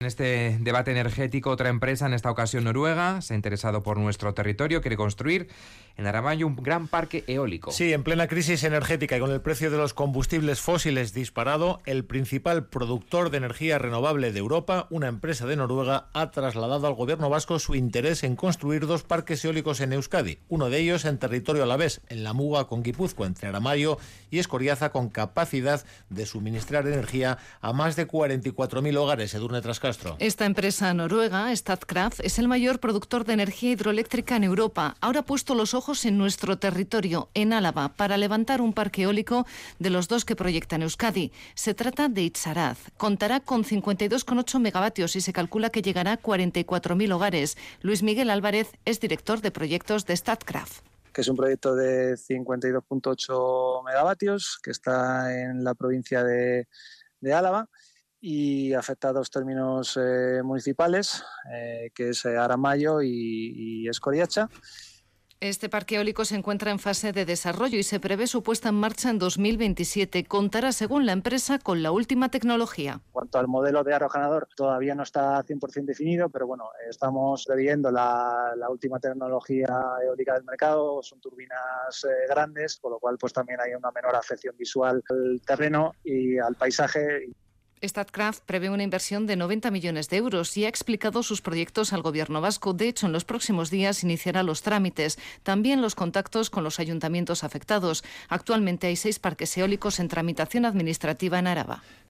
En este debate energético, otra empresa, en esta ocasión noruega, se ha interesado por nuestro territorio, quiere construir en Aramayo un gran parque eólico. Sí, en plena crisis energética y con el precio de los combustibles fósiles disparado, el principal productor de energía renovable de Europa, una empresa de Noruega, ha trasladado al gobierno vasco su interés en construir 2 parques eólicos en Euskadi, uno de ellos en territorio alavés, en la muga con Guipúzcoa, entre Aramayo y Escoriaza, con capacidad de suministrar energía a más de 44.000 hogares. Edurne Trascastro. Esta empresa noruega, Statkraft, es el mayor productor de energía hidroeléctrica en Europa. Ahora ha puesto los ojos en nuestro territorio, en Álava, para levantar un parque eólico de los 2 que proyecta en Euskadi. Se trata de Itzaraz. Contará con 52,8 megavatios y se calcula que llegará a 44.000 hogares. Luis Miguel Álvarez es director de proyectos de Statkraft. Que es un proyecto de 52,8 megavatios que está en la provincia de Álava y afecta a 2 términos municipales, que es Aramayo y Escoriacha. Este parque eólico se encuentra en fase de desarrollo y se prevé su puesta en marcha en 2027. Contará, según la empresa, con la última tecnología. En cuanto al modelo de aerogenerador, todavía no está 100% definido, pero bueno, estamos previendo la última tecnología eólica del mercado. Son turbinas grandes, con lo cual pues también hay una menor afección visual al terreno y al paisaje. Statkraft prevé una inversión de 90 millones de euros y ha explicado sus proyectos al gobierno vasco. De hecho, en los próximos días iniciará los trámites, también los contactos con los ayuntamientos afectados. Actualmente hay 6 parques eólicos en tramitación administrativa en Araba.